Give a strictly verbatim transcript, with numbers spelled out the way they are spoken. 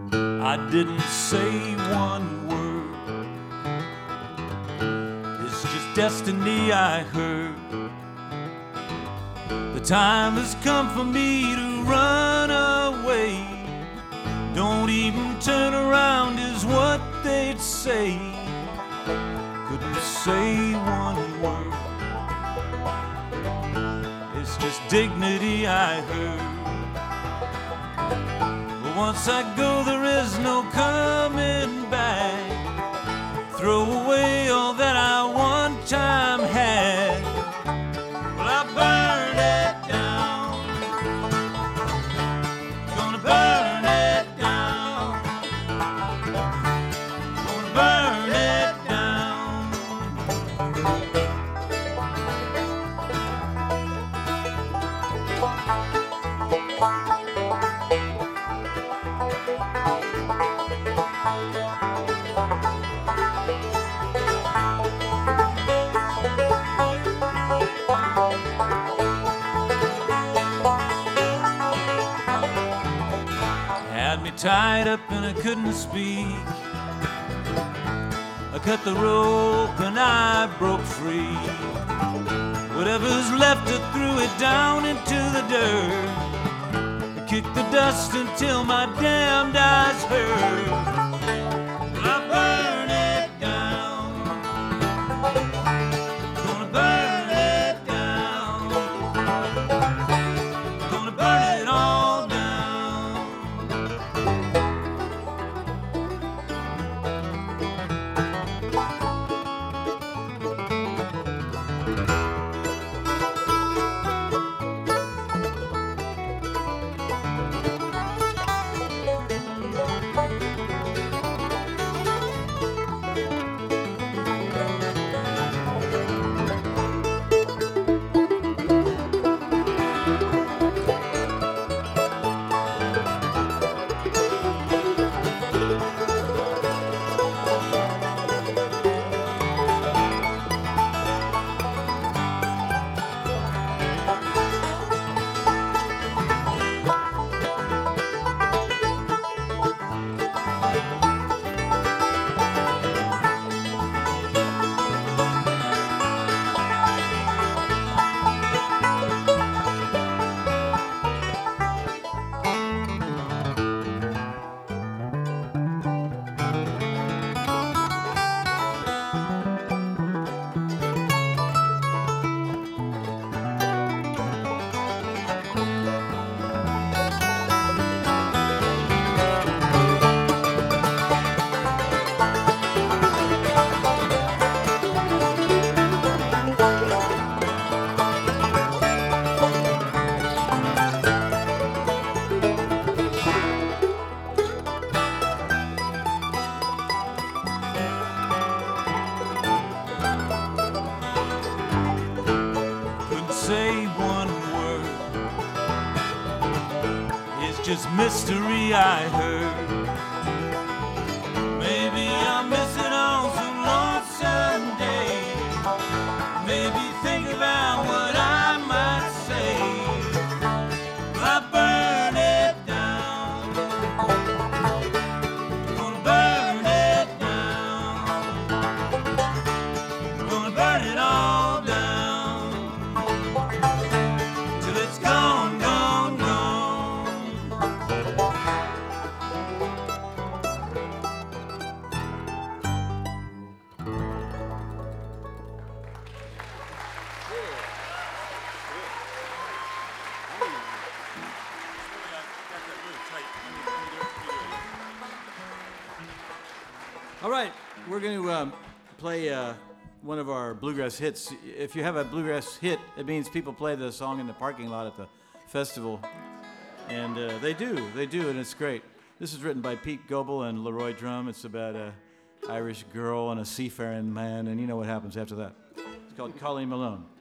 I didn't say one word. It's just destiny, I heard. The time has come for me to run away. Don't even turn around is what they'd say. Couldn't say one word. It's just dignity, I heard. But once I go, there is no coming back. Throw away all that I one time had. Well, I burned it down. Gonna burn it down. Gonna burn it down. Had me tied up and I couldn't speak. I cut the rope and I broke free. Whatever's left, I threw it down into the dirt. I kicked the dust until my damned eyes hurt. I burn it down. Gonna burn it down. Gonna burn it all down. Say one word. It's just mystery, I heard. Maybe I'll miss it on some lonesome day. Maybe think about what I might say. I burn it down. Gonna burn it down. Gonna burn it all down. Till it's gone, gone, gone. All right, we're going to um, play uh, one of our bluegrass hits. If you have a bluegrass hit, it means people play the song in the parking lot at the festival. And uh, they do, they do, and it's great. This is written by Pete Goebel and Leroy Drum. It's about an Irish girl and a seafaring man, and you know what happens after that. It's called Colleen Malone.